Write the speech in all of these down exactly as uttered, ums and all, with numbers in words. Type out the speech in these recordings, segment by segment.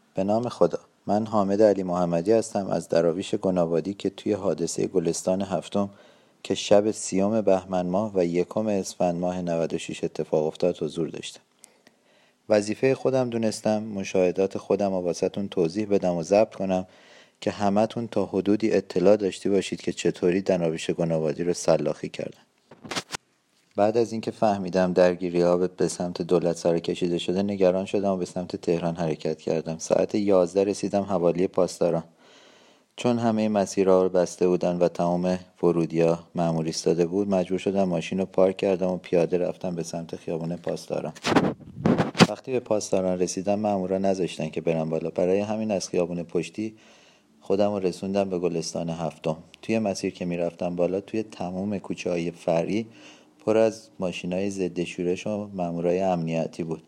به نام خدا. من حامد علی محمدی هستم از دراویش گنابادی که توی حادثه گلستان هفتم که شب سیوم بهمن ماه و یکم اسفند ماه نود و شش اتفاق افتاد حضور داشتم. وظیفه خودم دونستم مشاهدات خودم رو واسهتون توضیح بدم و ضبط کنم که همتون تا حدودی اطلاع داشتی باشید که چطوری دراویش گنابادی رو سلاخی کردن. بعد از اینکه فهمیدم درگیری ها به سمت دولت سر کشیده شده نگران شدم و به سمت تهران حرکت کردم. ساعت یازده رسیدم حوالی پاسداران. چون همه مسیرها رو بسته بودن و تمام ورودی‌ها مأمور ایستاده بود مجبور شدم ماشین رو پارک کردم و پیاده رفتم به سمت خیابون پاسداران. وقتی به پاسداران رسیدم مأمورا نذاشتن که برم بالا، برای همین از خیابون پشتی خودم رو رسوندم به گلستان هفتم. توی مسیر که میرفتم بالا توی تمام کوچه های فرعی پر از ماشینای ضد شورش و مامورای امنیتی بود.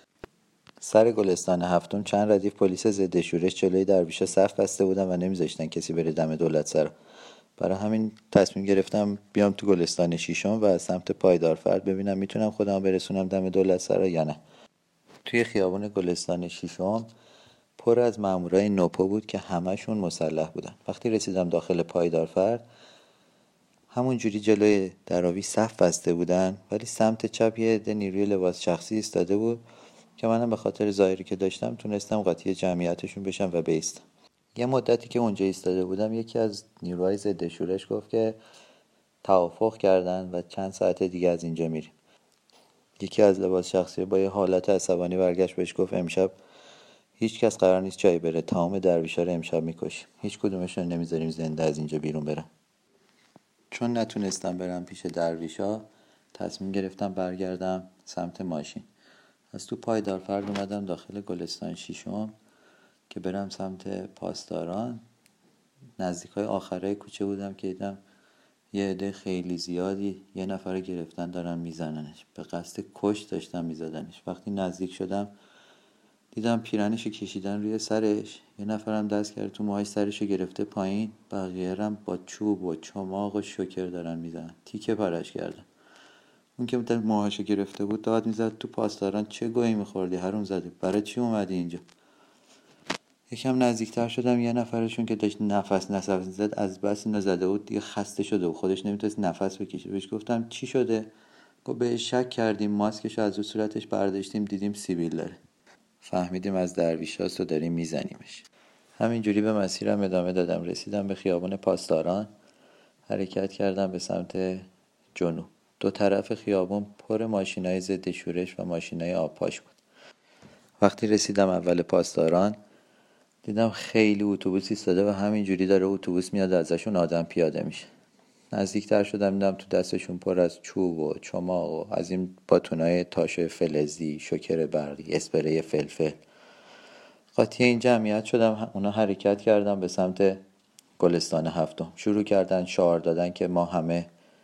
سر گلستان هفتم چند ردیف پلیس ضد شورش جلوی درویشا صف بسته بودن و نمیذاشتن کسی بره دم دولت سرا. برای همین تصمیم گرفتم بیام تو گلستان ششم و از سمت پایدار فرد ببینم میتونم خودم برسونم دم دولت سرا یا نه. توی خیابون گلستان ششم پر از مامورای نوپا بود که همشون مسلح بودن. وقتی رسیدم داخل پایدار فرد همون جوری جلوی دراویش صف بسته بودن، ولی سمت چپ یه عده نیروی لباس شخصی ایستاده بود که منم به خاطر ظاهری که داشتم تونستم قاطی جمعیتشون بشم و بایستم. یه مدتی که اونجا ایستاده بودم یکی از نیروهای ضد شورش گفت که توافق کردن و چند ساعت دیگه از اینجا میریم. یکی از لباس شخصی با یه حالت عصبانی برگشت بهش گفت امشب هیچ کس قرار نیست جایی بره، تمام درویشا رو امشب میکشیم، هیچ کدومشون نمیذاریم زنده از اینجا بیرون برن. چون نتونستم برم پیش درویشا تصمیم گرفتم برگردم سمت ماشین. از تو پایدار فرد اومدم داخل گلستان ششم که برم سمت پاسداران. نزدیکای آخرای کوچه بودم که دیدم یه عده خیلی زیادی یه نفر گرفتن دارن میزننش، به قصد کش داشتن میزدنش. وقتی نزدیک شدم دیدم پیرنشو کشیدن روی سرش، یه نفرم دست کرده تو موهاش سرشو گرفته پایین، بقیه هم با چوب و چماق و شوکر دارن میزنن، تیکه پرش کردن. اون که در موهاشو گرفته بود داد میزد تو پاسداران چه گویی میخوردی حروم زاده، برای چی اومدی اینجا؟ یکم نزدیکتر شدم، یه نفرشون که داشت نفس نفس میزد از بس اینو زده بود دیگه خسته شده و خودش نمیتونست نفس بکشه. بهش گفتم چی شده؟ گفت بهش شک کردیم، ماسکشو از رو صورتش برداشتیم دیدیم سیبیل داره، فهمیدیم از درویشاست و داریم میزنیمش. همینجوری به مسیرم ادامه دادم. رسیدم به خیابون پاسداران، حرکت کردم به سمت جنوب. دو طرف خیابون پر ماشینای ضد شورش و ماشینای آبپاش بود. وقتی رسیدم اول پاسداران دیدم خیلی اتوبوس ایستاده و همینجوری داره اتوبوس میاد ازشون آدم پیاده میشه. نزدیکتر شدم دیدم تو دستشون پر از چوب و چماق و از این باتونای تاش فلزی، شوکر برقی، اسپری فلفل. قاطی این جمعیت شدم، اونا حرکت کردم به سمت گلستان هفتم. شروع کردن شعار دادن که ما همه،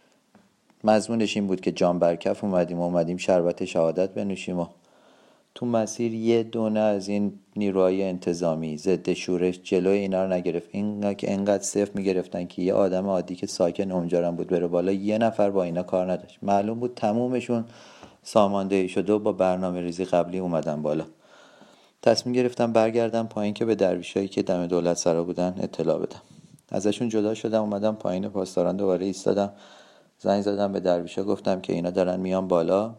مضمونش این بود که جان برکف اومدیم و اومدیم شربت شهادت بنوشیم. و تو مسیر یه دونه از این نیروهای انتظامی ضد شورش جلوی اینا رو نگرفت. اینا که انقدر صفر میگرفتن که یه آدم عادی که ساکن اونجا بود بره بالا یه نفر با اینا کار نداشت. معلوم بود تمومشون ساماندهی شده و با برنامه ریزی قبلی اومدن بالا. تصمیم گرفتم برگردم پایین که به درویشایی که دم دولت سرا بودن اطلاع بدم. ازشون جدا شدم اومدم پایین پاسداران، دوباره ایستادم، زنگ زدم به درویشا، گفتم که اینا دارن میان بالا،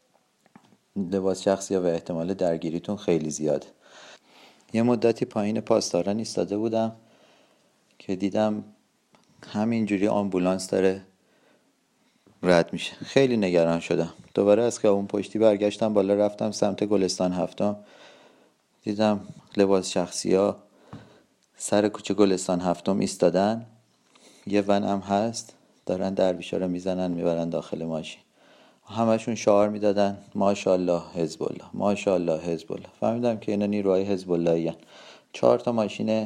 لباس شخصی و احتمال درگیریتون خیلی زیاده. یه مدتی پایین پاسداران ایستاده بودم که دیدم همینجوری آمبولانس داره رد میشه. خیلی نگران شدم. دوباره از خیابون پشتی برگشتم بالا، رفتم سمت گلستان هفتم. دیدم لباس شخصی ها سر کوچه گلستان هفتم ایستادن، یه ون هم هست، دارن درویشا رو میزنن میبرن داخل ماشین. همشون شعار میدادن ماشاءالله حزب الله، ماشاءالله حزب الله. فهمیدم که اینا نیروهای حزب اللهی هستن. چهار تا ماشین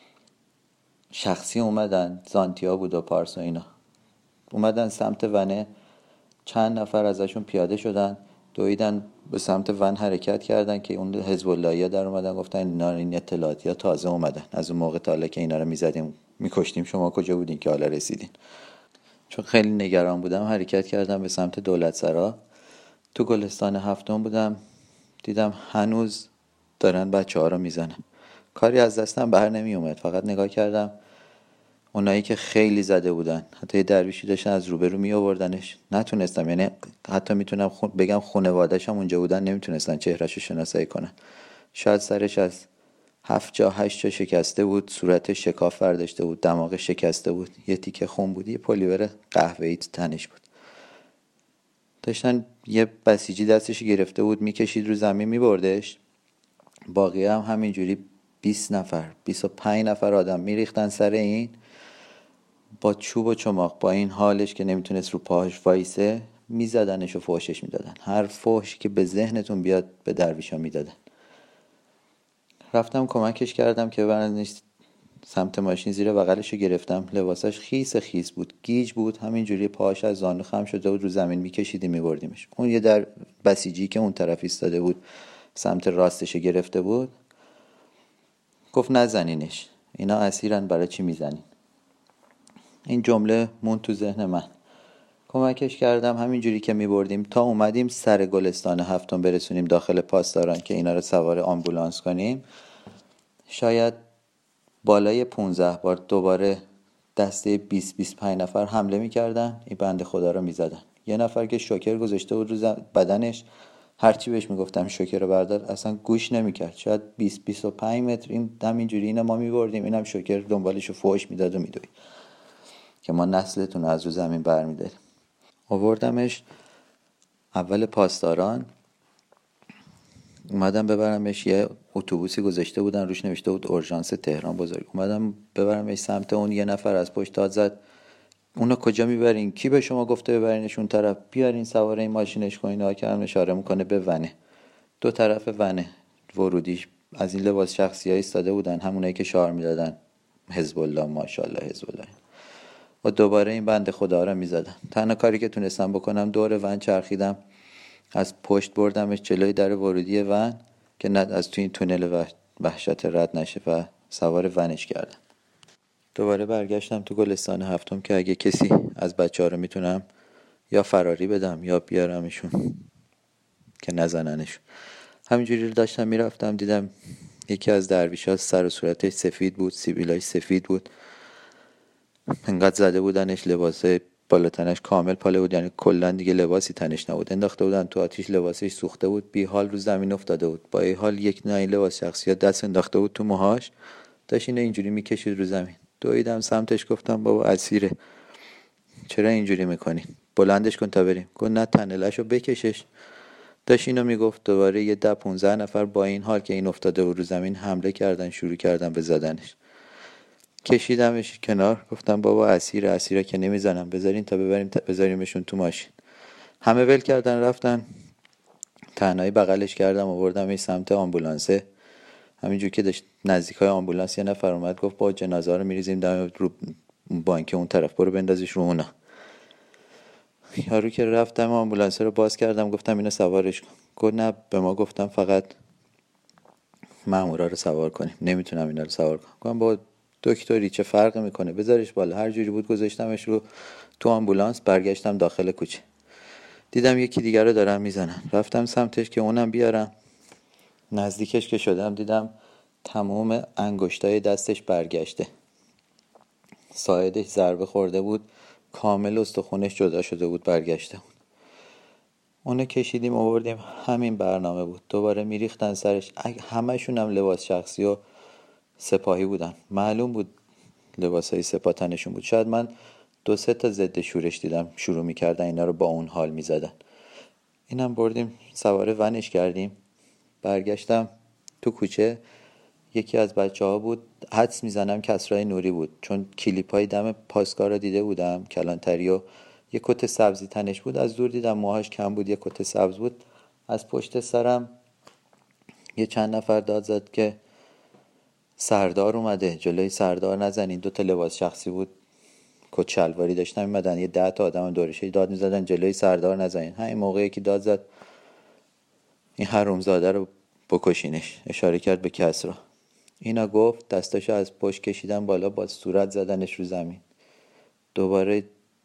شخصی اومدن، زانتیا بود و پارس و اینا، اومدن سمت ونه. چند نفر ازشون پیاده شدن، دویدن به سمت ون حرکت کردن که اون حزب اللهی در اومدن گفتن اینا این اطلاعاتی ها تازه اومدن، از اون موقع تا حالا که اینا رو میزدیم میکشتیم شما کجا بودین که حالا رسیدین. چون خیلی نگران بودم حرکت کردم به سمت دولت سرا. تو گلستان هفتم بودم، دیدم هنوز دارن بچه ها رو میزنن. کاری از دستم بر نمی اومد. فقط نگاه کردم اونایی که خیلی زده بودن، حتی یه درویشی داشتن از روبرو می آوردنش، نتونستم، یعنی حتی میتونم خون بگم خانواده‌اش هم اونجا بودن، نمیتونستن چهرهشو شناسایی کنن. شاید سرش از هفت جا هشت جا شکسته بود، صورتش شکاف برداشته بود، دماغش شکسته بود، یه تیکه خون بود، یه پلیور قهوه‌ای تو تنش بود. داشتن یه بسیجی دستش گرفته بود میکشید رو زمین میبردش، باقی هم همینجوری بیست نفر بیست و پنج نفر آدم میریختن سر این، با چوب و چماق، با این حالش که نمیتونست رو پاهاش وایسه، میزدنش و فوشش میدادن. هر فوشی که به ذهنتون بیاد به درویشا میدادن. رفتم کمکش کردم که برندش سمت ماشین، زیر بغلشو گرفتم، لباسش خیس خیس بود، گیج بود، همینجوری پاهاش از زانو خم شده بود، رو زمین میکشیدیم میبردیمش. اون یه در بسیجی که اون طرف ایستاده بود سمت راستش گرفته بود، گفت نزنینش، اینا اسیرن، برای چی میزنین؟ این جمله مون تو ذهن من. کمکش کردم، همینجوری که میبردیم تا اومدیم سر گلستان هفتم برسونیم داخل پاسداران که اینا رو سوار آمبولانس کنیم. شاید بالای پونزده بار دوباره دسته بیست بیست و پنج نفر حمله میکردن، این بنده خدا رو میزدن. یه نفر که شوکر گذاشته بود رو بدنش، هرچی بهش میگفتم شوکر رو بردار اصلا گوش نمیکرد. شاید بیست بیست و پنج متر این همینجوری اینا ما میبردیم، اینم شوکر دنبالش رو فوش میداد و میدوید که ما نسلتون رو از رو زمین برمیداریم. آوردمش اول پاسداران، اومدم ببرمش، یه اتوبوسی گذاشته بودن روش نوشته بود اورژانس تهران بزرگ، اومدم ببرمش سمت اون. یه نفر از پشت داد زد اونو کجا میبرین؟ کی به شما گفته ببرینش اون طرف؟ بیارین سوار این ماشینش کنین. ها کردم اشاره میکنه به ونه، دو طرف ونه ورودیش از این لباس شخصی ها ایستاده بودن، همونایی که شعار میدادن حزب الله ماشاءالله حزب الله، و دوباره این بنده خدا رو میزدن. تنها کاری که تونستم بکنم دور ون چرخیدم، از پشت بردمش جلوی در ورودی ون که نه از توی این تونل وحشت رد نشه و سوار ونش کردم. دوباره برگشتم تو گلستان هفتم که اگه کسی از بچه ها رو میتونم یا فراری بدم یا بیارمشون که نزننشون. همینجوری داشتم میرفتم، دیدم یکی از درویش ها سر و صورتش سفید بود، سیبیلاش سفید بود، انقدر زده بودنش، لباسه بالاتنش کامل پاله بود، یعنی کلا دیگه لباسی تنش نبود، انداخته بودن تو آتیش، لباسش سوخته بود، بی حال رو زمین افتاده بود. با این حال یک نه این لباس شخصیت دست انداخته بود تو موهاش، داشت اینو اینجوری میکشید رو زمین. دویدم سمتش، گفتم بابا اسیره، چرا اینجوری میکنی؟ بلندش کن تا بریم. گفت نه تنلشو بکشش. داشت اینو میگفت، دوباره یه ده پونزده نفر با این حال که این افتاده بود رو زمین حمله کردن، شروع کردن به زدنش. کشیدمش کنار، گفتم بابا اسیر اسیره که نمیزنم، بذارین تا ببریم تا بذاریمشون تو ماشین. همه ول کردن رفتن، تنهایی بغلش کردم آوردمش سمت آمبولانسه. همینجور که داشت نزدیکای آمبولانس یه نفر اومد گفت با جنازه رو میریزیم دم رو بانک اون طرف، برو بندازش رو اونا. یارو که رفتم آمبولانس رو باز کردم، گفتم اینو سوارش کن. گفت نه به ما گفتم فقط مامورا رو سوار کنیم، نمیتونم اینا رو سوار کنم. گفتم با دکتری چه فرقی میکنه، بذارش بالا. هر جوری بود گذاشتمش رو تو آمبولانس. برگشتم داخل کوچه، دیدم یکی دیگر رو دارن میزنن، رفتم سمتش که اونم بیارم. نزدیکش که شدم دیدم تمام انگشتای دستش برگشته، ساعدش ضربه خورده بود، کامل استخونش جدا شده بود، برگشته بود. اونو کشیدیم آوردیم، همین برنامه بود. دوباره میریختن سرش، همشون هم لباس شخصی و سپاهی بودن، معلوم بود لباسای سپاه تنشون بود. شاید من دو سه تا ضد شورش دیدم شروع میکردن اینا رو با اون حال میزدن. اینم بردیم سواره ونش کردیم. برگشتم تو کوچه، یکی از بچه ها بود، حدس میزنم کسرای نوری بود، چون کلیپ های دم پاسکار رو دیده بودم، کلانتری و یه کت سبزی تنش بود، از دور دیدم موهاش کم بود، یه کت سبز بود. از پشت سرم یه چند نفر داد زد که سردار اومده، جلوی سردار نزنین. دو تا لباس شخصی بود، کت شلواری داشتن میمدن، یه ده تا آدم دورشه داد میزدن جلوی سردار نزنین. همین موقعی که داد زد این حرومزاده رو بکشینش، اشاره کرد به کسرا. اینا گفت، دستاشو از پشت کشیدن بالا، با صورت زدنش رو زمین. دوباره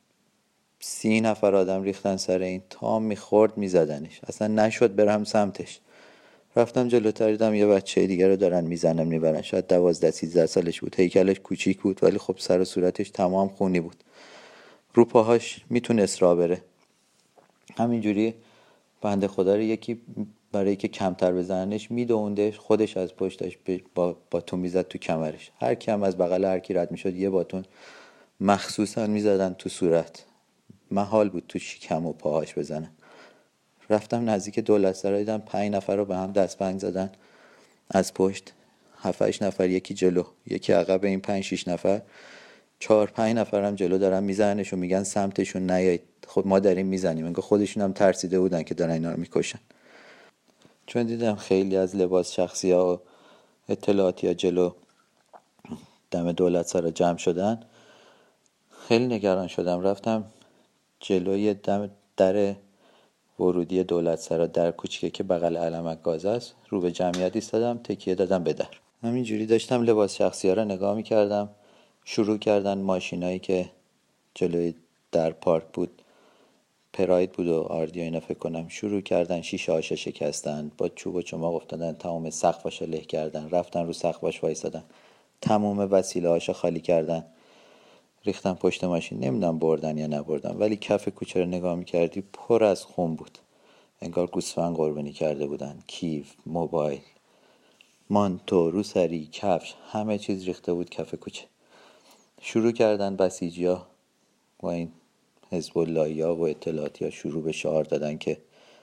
سی نفر آدم ریختن سر این، تا میخورد میزدنش، اصلا نشد برم سمتش. رفتم جلوتر دیدم یه بچه دیگه رو دارن میزنن میبرن، شاید دوازده سیزده سالش بود، هیکلش کوچیک بود ولی خب سر و صورتش تمام خونی بود، رو پاهاش میتونست راه بره. همینجوری بنده خدا رو یکی برای که کمتر بزننش میدوندش، خودش از پشتش با باتون میزد تو کمرش. هر کی هم از بغل هر کی رد میشد یه باتون مخصوصا میزدن تو صورت، محال بود تو شکم و پاهاش بزنن. رفتم نزدیک دولت سرا دیدم پنج نفر رو به هم دستبند زدن از پشت، هفت هشت نفر یکی جلو یکی عقب این پنج شش نفر، چهار پنج نفر هم جلو دارن میزننش و میگن سمتشون نیایید. خب ما داریم میزنیم، انگار خودشون هم ترسیده بودن که دارن اینا رو میکشن. چون دیدم خیلی از لباس شخصی ها و اطلاعاتی ها جلو دم دولت سرا جمع شدن، خیلی نگران شدم. رفتم جلوی دم در ورودی دولت سرا، در کوچیکه که بغل علمک گاز است، رو به جمعیت ایستادم، تکیه دادم به در. همینجوری داشتم لباس شخصی ها رو نگاه میکردم. شروع کردن ماشینایی که جلوی در پارک بود، پراید بود و آردی و اینا فکر کنم، شروع کردن شیشه هاشو شکستن، با چوب و چماق افتادن، تمام سقفاشو له کردن، رفتن رو سقفاش وایسادن، تمام وسیله هاشو خالی کردن، ریختن پشت ماشین. نمیدونم بردن یا نبردن، ولی کف کوچه رو نگاه میکردی پر از خون بود، انگار گوسفند قربانی کرده بودن. کیف، موبایل، مانتو، روسری، کفش، همه چیز ریخته بود کف کوچه. شروع کردن بسیجیا و این حزب اللهیا و اطلاعاتی ها شروع به شعار دادن که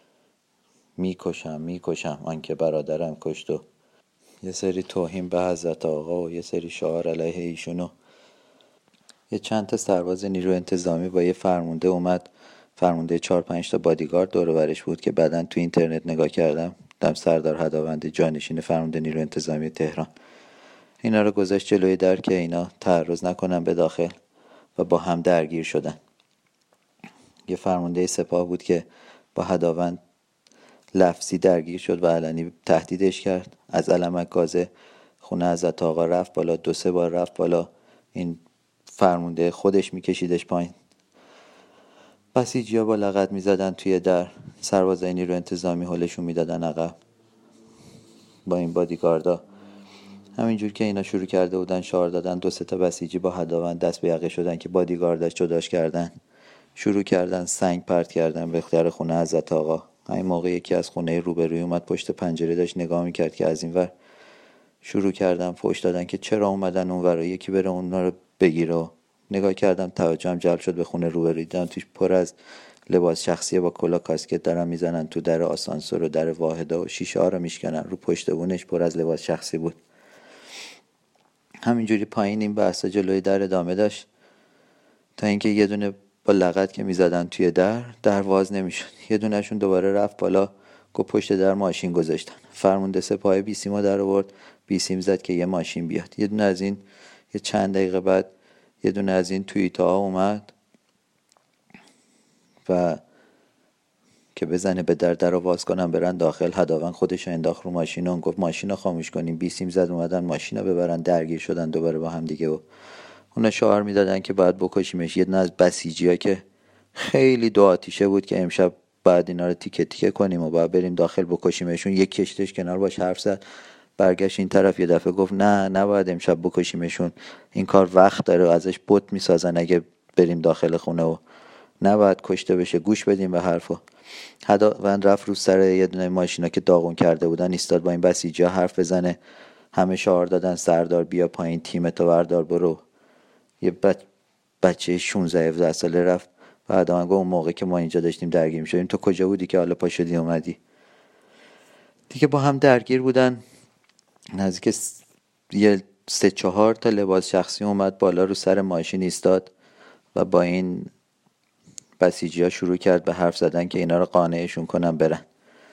میکشم میکشم آنکه برادرم کشت، و یه سری توهین به حضرت آقا و یه سری شعار علیه ایشونو. یه چند تا سرباز نیرو انتظامی با یه فرمانده اومد، فرمانده چهار پنج تا بادیگارد دور و برش بود که بعدن تو اینترنت نگاه کردم دم سردار هداوند جانشین فرمانده نیرو انتظامی تهران. اینا رو گذاشت جلوی در که اینا تعرض نکنن به داخل و با هم درگیر شدن. یه فرمانده سپاه بود که با هداوند لفظی درگیر شد و علنی تهدیدش کرد. از علمک گازه خونه حضرت آقا رفت بالا، دو سه بار رفت بالا، این فرمانده خودش میکشیدش پایین. بسیجیا با لغت میزدن توی در، سربازای نیرو انتظامی هلشون میدادن عقب با این بادیگاردا. همینجور که اینا شروع کرده بودن شعار دادن، دو سه تا بسیجی با هداوند دست به یقه شدن که بادیگارداش جداش کردن، شروع کردن سنگ پرت کردن به در خونه حضرت آقا. همین موقع یکی از خونه روبروی اومد پشت پنجره داشت نگاه میکرد که از این ور شروع کردن فحش دادن که چرا اومدن اون ور، یکی بره اونا رو بگیره. نگاه کردم توجهم جلب شد به خونه روبروی، دیدم توش پر از لباس شخصی با کلا کاسکت دارن میزنن تو در آسانسور و در واحده و شیشه ها رو میشکنن، رو پشت بونش پر از لباس شخصی بود. همینجوری پایین این بحثا جلوی در ادامه داشت تا اینکه یه دونه با لغت که میزدن توی در در واز نمیشد. یه دونهشون دوباره رفت بالا، گفت پشت در ماشین گذاشتن. فرمانده سپاه بیسیمو در آورد، بیسیم زد که یه ماشین بیاد. یه دونه از این، یه چند دقیقه بعد یه دونه از این توییتا اومد و که بزنه به در در رو باز کنن برن داخل. هداوند خودش رو انداخت رو ماشین و گفت ماشین رو خاموش کنیم. بیسیم زد اومدن ماشین رو ببرن، درگیر شدن دوباره با هم دیگه و اونا شعار میدادن که باید بکشیمش. یه دونه از بسیجی ها که خیلی دو آتیشه بود که امشب بعد اینا رو تیکه تیکه کنیم و باید بریم داخل بکشیمشون، یک کشتش کنار باش حرف زد، برگشت این طرف یه دفعه گفت نه نباید امشب بکشیمشون، این کار وقت داره، ازش بت میسازن اگه بریم داخل خونه و نباید کشته بشه، گوش بدیم به حرفو. هداوند رفت رو سر یه دونه ماشینا که داغون کرده بودن ایستاد با این بسیجی ها حرف بزنه. همه شعار دادن سردار بیا پایین، تیمتو بردار برو. یه بچ... بچه شانزده هفده ساله رفت و هداوند گفت اون موقع که ما اینجا داشتیم درگیر می‌شدیم تو کجا بودی که حالا پا شدی اومدی؟ دیگه با هم درگیر بودن. نزدیک س... یه سه چهار تا لباس شخصی اومد بالا رو سر ماشین ایستاد و با این بسیجی ها شروع کرد به حرف زدن که اینا رو قانعشون کنن برن.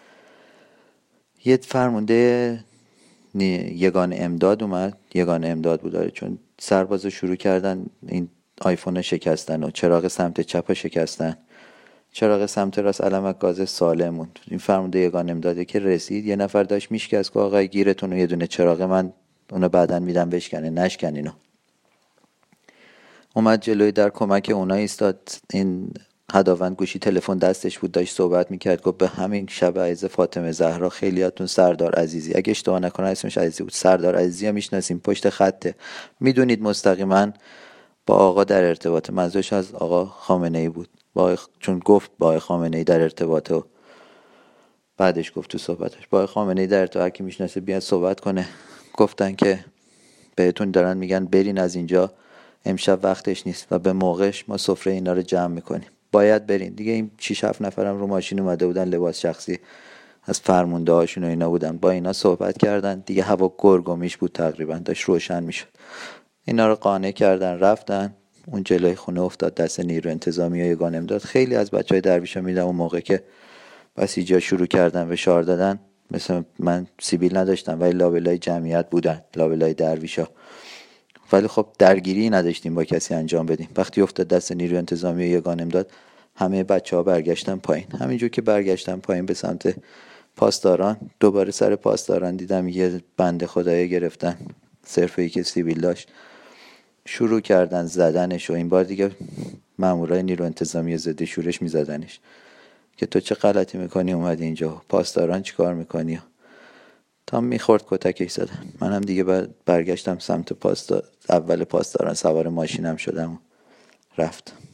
یه فرمانده یگان امداد اومد، یگان امداد بود داره، چون سربازا شروع کردن این آیفون شکستن و چراغ سمت چپ شکستن، چراغ سمت راست علمک گاز سالم موند. این فرمانده یگان امداده که رسید یه نفر داشت میشکست که آقا گیرتون رو یه دونه چراغ من اونو بعدن میدم بشکنه، نشکن اینو. اومد جلوی در کمک اونا ایستاد. این هداوند گوشی تلفن دستش بود، داشت صحبت میکرد، گفت به همین شب عزیز فاطمه زهرا خیلیاتون سردار عزیزی، اگه اشتباه نکنم اسمش عزیزی بود، سردار عزیزی هم میشناسیم، پشت خطه، میدونید مستقیما با آقا در ارتباطه. منظورش از آقا خامنه ای بود، با آقا... چون گفت با آقا خامنه ای در ارتباطه و بعدش گفت تو صحبتش با آقا خامنه ای در ارتباط، هر کی میشناسه بیاد صحبت کنه. گفتن که بهتون دارن میگن برین از اینجا، امشب وقتش نیست و به موقعش ما سفره اینا رو جمع میکنیم، باید برین دیگه. این شش هفت نفرم رو ماشین اومده بودن، لباس شخصی از فرمونده هاشون و اینا بودن، با اینا صحبت کردن دیگه. هوا گرگ و میش بود تقریبا، داشت روشن میشد. اینا رو قانع کردن رفتن. اون جلوی خونه افتاد دست نیرو انتظامی های گانم داد. خیلی از بچه های درویش ها میدم اون موقع که بسیجا شروع کردن فشار دادن، مثلا من سیبیل نداشتم ولی لابلای جمعیت بودن، لابلای درویش ها، ولی خب درگیری نداشتیم با کسی انجام بدیم. وقتی افتاد دست نیرو انتظامی و یگانم داد، همه بچه ها برگشتن پایین. همینجور که برگشتن پایین به سمت پاسداران، دوباره سر پاسداران دیدم یه بنده خدایی گرفتن، صرفه که سیبیل داشت، شروع کردن زدنش و این بار دیگه مامورای نیرو انتظامی ضد شورش میزدنش که تو چه غلطی میکنی اومدی اینجا، پاسداران چی کار میکنی، تا میخورد کتکش زدن. منم دیگه برگشتم سمت پاسدار، اول پاسداران سوار ماشینم شدم و رفتم.